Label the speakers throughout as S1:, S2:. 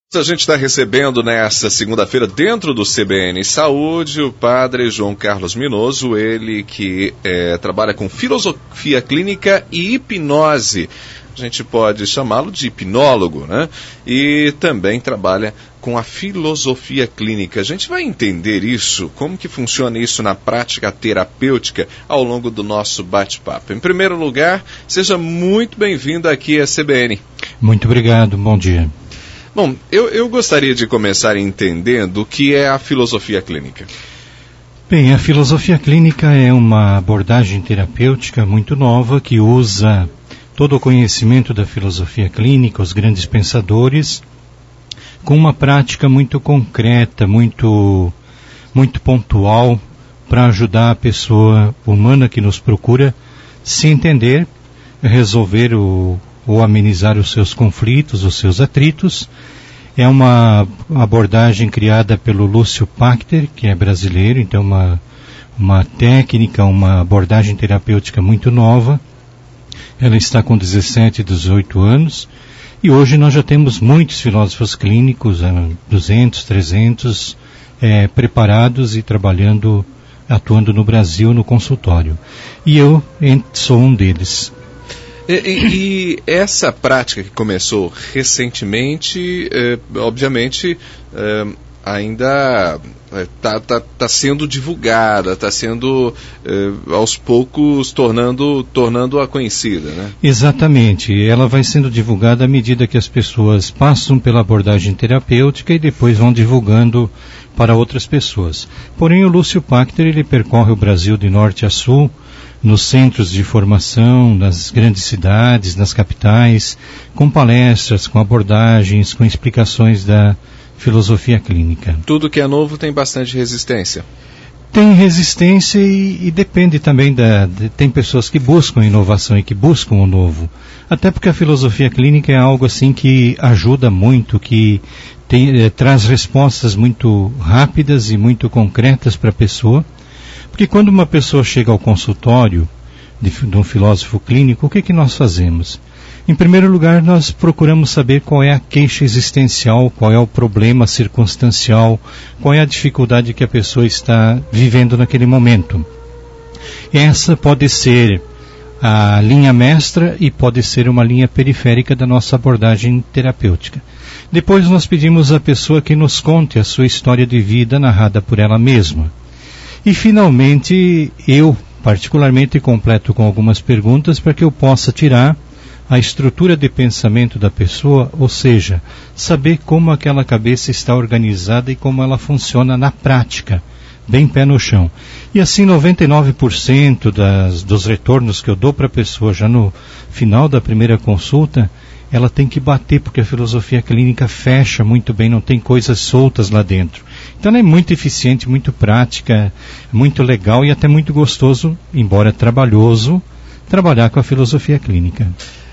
S1: A gente está recebendo nesta segunda-feira, dentro do CBN Saúde, o padre João Carlos Minoso, ele que trabalha com filosofia clínica e hipnose. A gente pode chamá-lo de hipnólogo, né? E também trabalha com a filosofia clínica. A gente vai entender isso, como que funciona isso na prática terapêutica ao longo do nosso bate-papo. Em primeiro lugar, seja muito bem-vindo aqui à CBN.
S2: Muito obrigado, bom dia.
S1: Bom, eu gostaria de começar entendendo o que é a filosofia clínica.
S2: Bem, a filosofia clínica é uma abordagem terapêutica muito nova que usa todo o conhecimento da filosofia clínica, os grandes pensadores, com uma prática muito concreta, muito pontual, para ajudar a pessoa humana que nos procura se entender, resolver ou amenizar os seus conflitos, os seus atritos. É uma abordagem criada pelo Lúcio Pachter, que é brasileiro, então uma técnica, uma abordagem terapêutica muito nova. Ela está com 17, 18 anos, e hoje nós já temos muitos filósofos clínicos, 200, 300, preparados e trabalhando, atuando no Brasil no consultório. E eu sou um deles.
S1: E essa prática que começou recentemente, obviamente, ainda está sendo divulgada, está sendo, aos poucos, tornando-a conhecida, né?
S2: Exatamente. Ela vai sendo divulgada à medida que as pessoas passam pela abordagem terapêutica e depois vão divulgando para outras pessoas. Porém, o Lúcio Pachter, ele percorre o Brasil de norte a sul, nos centros de formação, nas grandes cidades, nas capitais, com palestras, com abordagens, com explicações da filosofia clínica.
S1: Tudo que é novo tem bastante resistência?
S2: Tem resistência e depende também tem pessoas que buscam inovação e que buscam o novo. Até porque a filosofia clínica é algo assim que ajuda muito, que traz respostas muito rápidas e muito concretas para a pessoa. Porque quando uma pessoa chega ao consultório de um filósofo clínico, o que nós fazemos? Em primeiro lugar, nós procuramos saber qual é a queixa existencial, qual é o problema circunstancial, qual é a dificuldade que a pessoa está vivendo naquele momento. Essa pode ser a linha mestra e pode ser uma linha periférica da nossa abordagem terapêutica. Depois nós pedimos à pessoa que nos conte a sua história de vida narrada por ela mesma. E finalmente, eu particularmente completo com algumas perguntas para que eu possa tirar a estrutura de pensamento da pessoa, ou seja, saber como aquela cabeça está organizada e como ela funciona na prática, bem pé no chão. E assim 99% dos retornos que eu dou para a pessoa já no final da primeira consulta, ela tem que bater, porque a filosofia clínica fecha muito bem, não tem coisas soltas lá dentro. Então ela é muito eficiente, muito prática, muito legal e até muito gostoso, embora trabalhoso, trabalhar com a filosofia clínica.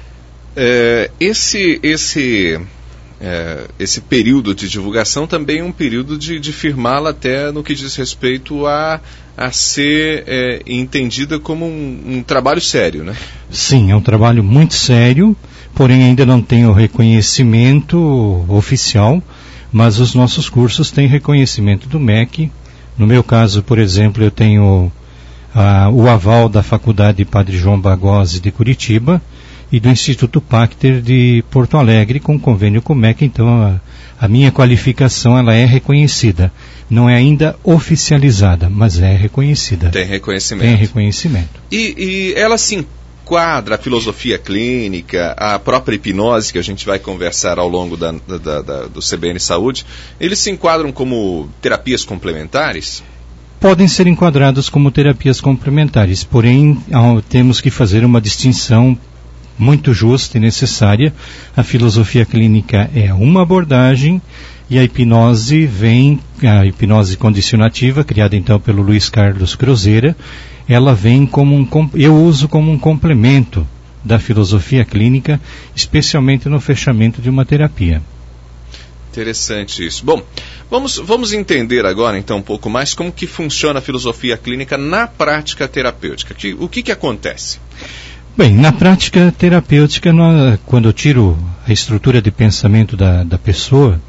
S1: Esse período de divulgação também é um período de firmá-la até no que diz respeito a ser entendida como um trabalho sério, né?
S2: Sim, é um trabalho muito sério, porém ainda não tem o reconhecimento oficial, mas os nossos cursos têm reconhecimento do MEC. No meu caso, por exemplo, eu tenho o aval da Faculdade Padre João Bagose de Curitiba e do Instituto Pachter de Porto Alegre, com convênio com o MEC, então a minha qualificação ela é reconhecida. Não é ainda oficializada, mas é reconhecida.
S1: Tem reconhecimento.
S2: Tem reconhecimento.
S1: E ela se enquadra, a filosofia clínica, a própria hipnose, que a gente vai conversar ao longo do CBN Saúde, eles se enquadram como terapias complementares?
S2: Podem ser enquadrados como terapias complementares, porém temos que fazer uma distinção muito justa e necessária. A filosofia clínica é uma abordagem e a hipnose condicionativa, criada então pelo Luiz Carlos Crozera, ela vem eu uso como um complemento da filosofia clínica, especialmente no fechamento de uma terapia.
S1: Interessante isso. Bom, vamos entender agora então um pouco mais como que funciona a filosofia clínica na prática terapêutica. O que acontece?
S2: Bem, na prática terapêutica, quando eu tiro a estrutura de pensamento da pessoa,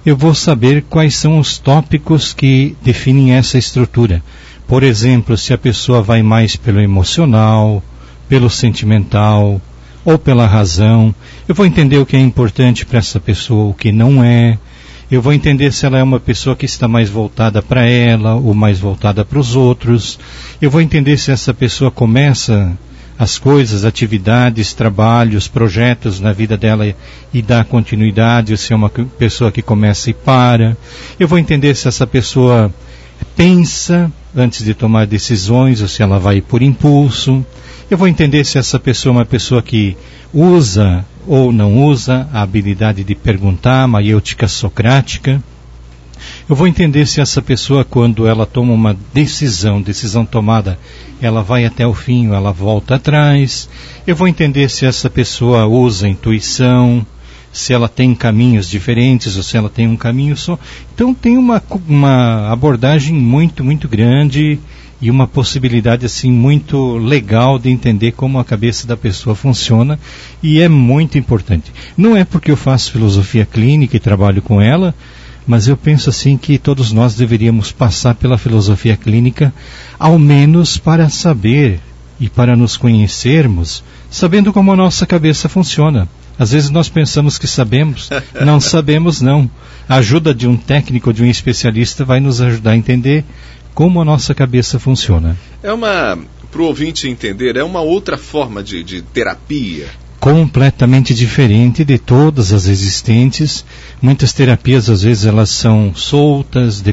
S2: eu vou saber quais são os tópicos que definem essa estrutura. Por exemplo, se a pessoa vai mais pelo emocional, pelo sentimental ou pela razão, eu vou entender o que é importante para essa pessoa, o que não é. Eu vou entender se ela é uma pessoa que está mais voltada para ela ou mais voltada para os outros. Eu vou entender se essa pessoa começa as coisas, atividades, trabalhos, projetos na vida dela e dá continuidade, ou se é uma pessoa que começa e para. Eu vou entender se essa pessoa pensa antes de tomar decisões ou se ela vai por impulso. Eu vou entender se essa pessoa é uma pessoa que usa ou não usa a habilidade de perguntar, a maiêutica socrática. Eu vou entender se essa pessoa, quando ela toma uma decisão tomada, ela vai até o fim ou ela volta atrás. Eu vou entender se essa pessoa usa a intuição, se ela tem caminhos diferentes ou se ela tem um caminho só. Então tem uma abordagem muito, muito grande e uma possibilidade assim muito legal de entender como a cabeça da pessoa funciona, e é muito importante. Não é porque eu faço filosofia clínica e trabalho com ela, mas eu penso assim que todos nós deveríamos passar pela filosofia clínica, ao menos para saber e para nos conhecermos, sabendo como a nossa cabeça funciona. Às vezes nós pensamos que sabemos, não sabemos não. A ajuda de um técnico, de um especialista vai nos ajudar a entender como a nossa cabeça funciona.
S1: Para o ouvinte entender, é uma outra forma de terapia.
S2: Completamente diferente de todas as existentes. Muitas terapias, às vezes, elas são soltas,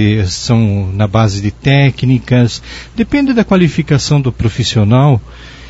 S2: são na base de técnicas, depende da qualificação do profissional.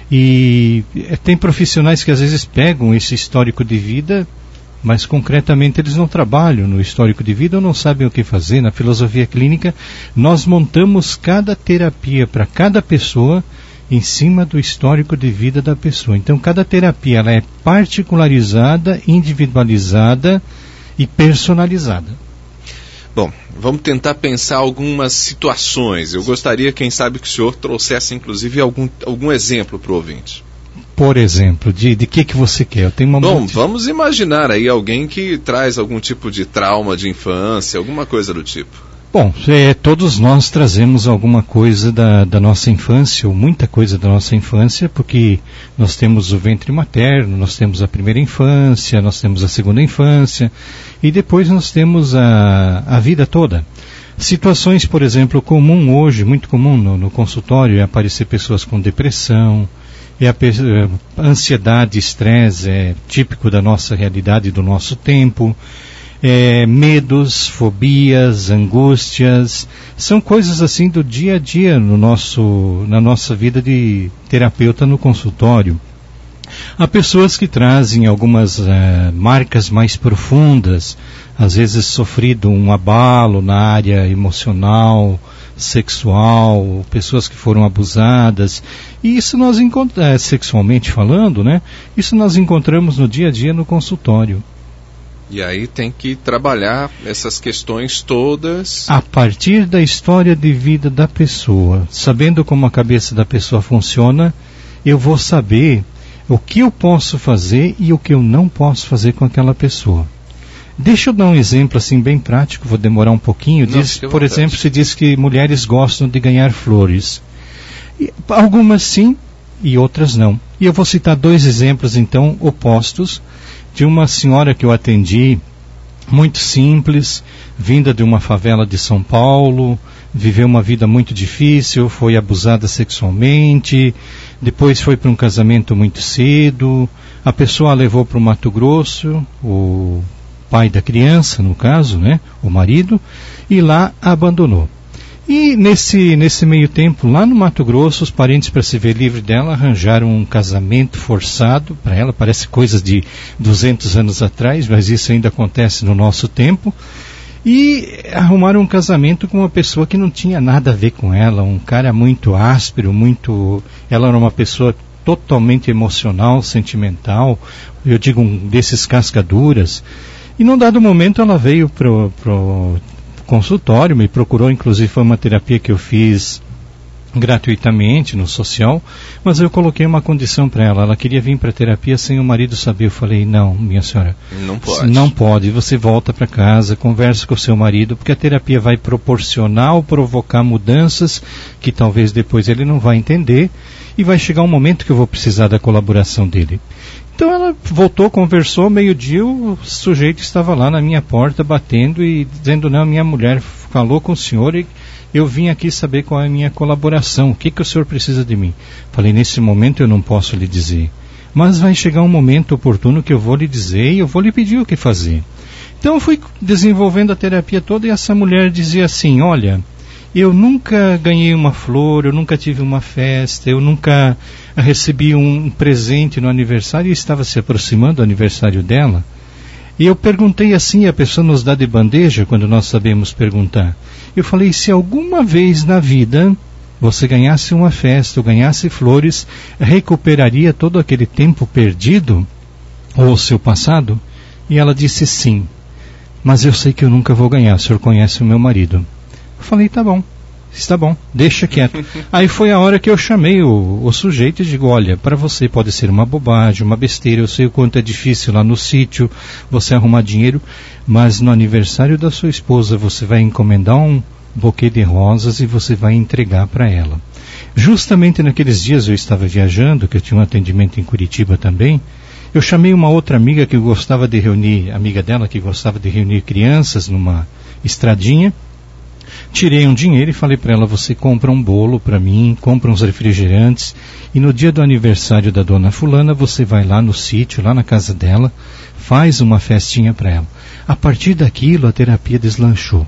S2: E tem profissionais que às vezes pegam esse histórico de vida, mas concretamente eles não trabalham no histórico de vida ou não sabem o que fazer. Na filosofia clínica, nós montamos cada terapia para cada pessoa em cima do histórico de vida da pessoa. Então, cada terapia ela é particularizada, individualizada e personalizada.
S1: Bom, vamos tentar pensar algumas situações. Eu gostaria, quem sabe, que o senhor trouxesse, inclusive, algum exemplo para o ouvinte.
S2: Por exemplo, de que você quer? Eu tenho uma
S1: vamos imaginar aí alguém que traz algum tipo de trauma de infância, alguma coisa do tipo.
S2: Bom, todos nós trazemos alguma coisa da nossa infância, ou muita coisa da nossa infância, porque nós temos o ventre materno, nós temos a primeira infância, nós temos a segunda infância, e depois nós temos a vida toda. Situações, por exemplo, comum hoje, muito comum no consultório, é aparecer pessoas com depressão, ansiedade, estresse, é típico da nossa realidade, do nosso tempo. Medos, fobias, angústias, são coisas assim do dia a dia na nossa vida de terapeuta no consultório. Há pessoas que trazem algumas marcas mais profundas, às vezes sofrido um abalo na área emocional, sexual, pessoas que foram abusadas, e isso nós encontramos, sexualmente falando, né? Isso nós encontramos no dia a dia no consultório.
S1: E aí tem que trabalhar essas questões todas.
S2: A partir da história de vida da pessoa, sabendo como a cabeça da pessoa funciona, eu vou saber o que eu posso fazer e o que eu não posso fazer com aquela pessoa. Deixa eu dar um exemplo assim bem prático, vou demorar um pouquinho. Por exemplo, se diz que mulheres gostam de ganhar flores. Algumas sim e outras não. E eu vou citar 2 exemplos então opostos, de uma senhora que eu atendi, muito simples, vinda de uma favela de São Paulo, viveu uma vida muito difícil, foi abusada sexualmente, depois foi para um casamento muito cedo, a pessoa a levou para o Mato Grosso, o pai da criança, no caso, né, o marido, e lá a abandonou. E nesse meio tempo, lá no Mato Grosso, os parentes, para se ver livre dela, arranjaram um casamento forçado para ela, parece coisas de 200 anos atrás, mas isso ainda acontece no nosso tempo, e arrumaram um casamento com uma pessoa que não tinha nada a ver com ela, um cara muito áspero, ela era uma pessoa totalmente emocional, sentimental, eu digo desses cascaduras, e num dado momento ela veio pro consultório, me procurou, inclusive foi uma terapia que eu fiz gratuitamente no social, mas eu coloquei uma condição para ela. Ela queria vir para a terapia sem o marido saber. Eu falei, não, minha senhora,
S1: não pode.
S2: Não pode. Você volta para casa, conversa com o seu marido, porque a terapia vai proporcionar ou provocar mudanças que talvez depois ele não vai entender, e vai chegar um momento que eu vou precisar da colaboração dele. Então ela voltou, conversou, meio-dia o sujeito estava lá na minha porta batendo e dizendo, não, minha mulher falou com o senhor e eu vim aqui saber qual é a minha colaboração, o que o senhor precisa de mim. Falei, nesse momento eu não posso lhe dizer, mas vai chegar um momento oportuno que eu vou lhe dizer e eu vou lhe pedir o que fazer. Então eu fui desenvolvendo a terapia toda e essa mulher dizia assim, olha, eu nunca ganhei uma flor, eu nunca tive uma festa, eu nunca recebi um presente no aniversário, e estava se aproximando do aniversário dela. E eu perguntei assim, a pessoa nos dá de bandeja quando nós sabemos perguntar. Eu falei, se alguma vez na vida você ganhasse uma festa ou ganhasse flores, recuperaria todo aquele tempo perdido? Ou o seu passado? E ela disse sim. Mas eu sei que eu nunca vou ganhar, o senhor conhece o meu marido. Eu falei, tá bom, está bom, deixa quieto. Aí foi a hora que eu chamei o sujeito e digo, olha, para você pode ser uma bobagem, uma besteira, eu sei o quanto é difícil lá no sítio você arrumar dinheiro, mas no aniversário da sua esposa você vai encomendar um buquê de rosas e você vai entregar para ela. Justamente naqueles dias eu estava viajando, que eu tinha um atendimento em Curitiba também, eu chamei uma outra amiga que gostava de reunir, amiga dela que gostava de reunir crianças numa estradinha. Tirei um dinheiro e falei para ela, você compra um bolo para mim, compra uns refrigerantes e no dia do aniversário da dona fulana você vai lá no sítio, lá na casa dela, faz uma festinha para ela. A partir daquilo a terapia deslanchou.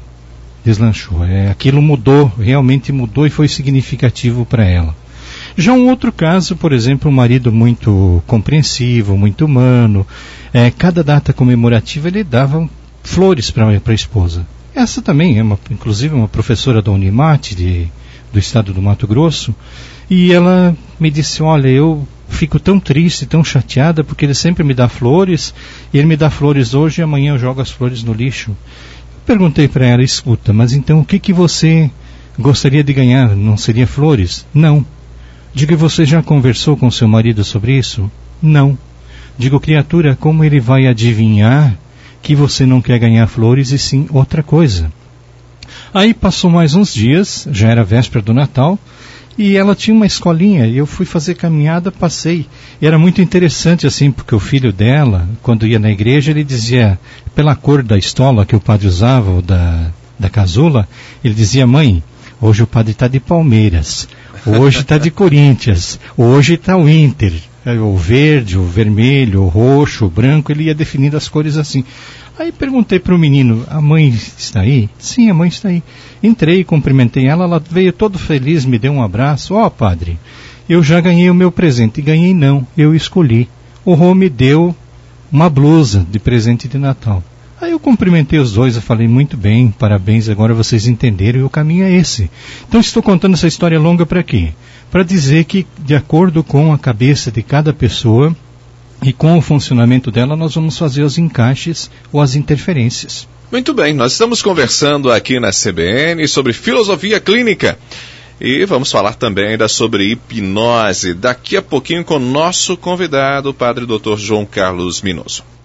S2: Aquilo mudou, realmente mudou e foi significativo para ela. Já um outro caso, por exemplo, um marido muito compreensivo, muito humano, cada data comemorativa ele dava flores para a esposa. Essa também é inclusive uma professora da Unimate do estado do Mato Grosso, e ela me disse, olha, eu fico tão triste, tão chateada, porque ele sempre me dá flores, e ele me dá flores hoje e amanhã eu jogo as flores no lixo. Eu perguntei para ela, escuta, mas então o que você gostaria de ganhar? Não seria flores? Não. Digo, você já conversou com seu marido sobre isso? Não. Digo, criatura, como ele vai adivinhar que você não quer ganhar flores e sim outra coisa? Aí passou mais uns dias, já era véspera do Natal, e ela tinha uma escolinha, e eu fui fazer caminhada, passei. E era muito interessante assim, porque o filho dela, quando ia na igreja, ele dizia, pela cor da estola que o padre usava, ou da casula, ele dizia, mãe, hoje o padre está de Palmeiras, hoje está de Corinthians, hoje está o Inter. O verde, o vermelho, o roxo, o branco, ele ia definindo as cores assim. Aí perguntei para o menino, a mãe está aí? Sim, a mãe está aí. Entrei, cumprimentei ela, ela veio todo feliz, me deu um abraço. Ó, padre, eu já ganhei o meu presente. E ganhei não, eu escolhi. O Rô me deu uma blusa de presente de Natal. Aí eu cumprimentei os dois, eu falei, muito bem, parabéns, agora vocês entenderam e o caminho é esse. Então estou contando essa história longa para quê? Para dizer que, de acordo com a cabeça de cada pessoa e com o funcionamento dela, nós vamos fazer os encaixes ou as interferências.
S1: Muito bem, nós estamos conversando aqui na CBN sobre filosofia clínica e vamos falar também sobre hipnose daqui a pouquinho com o nosso convidado, o padre Dr. João Carlos Minoso.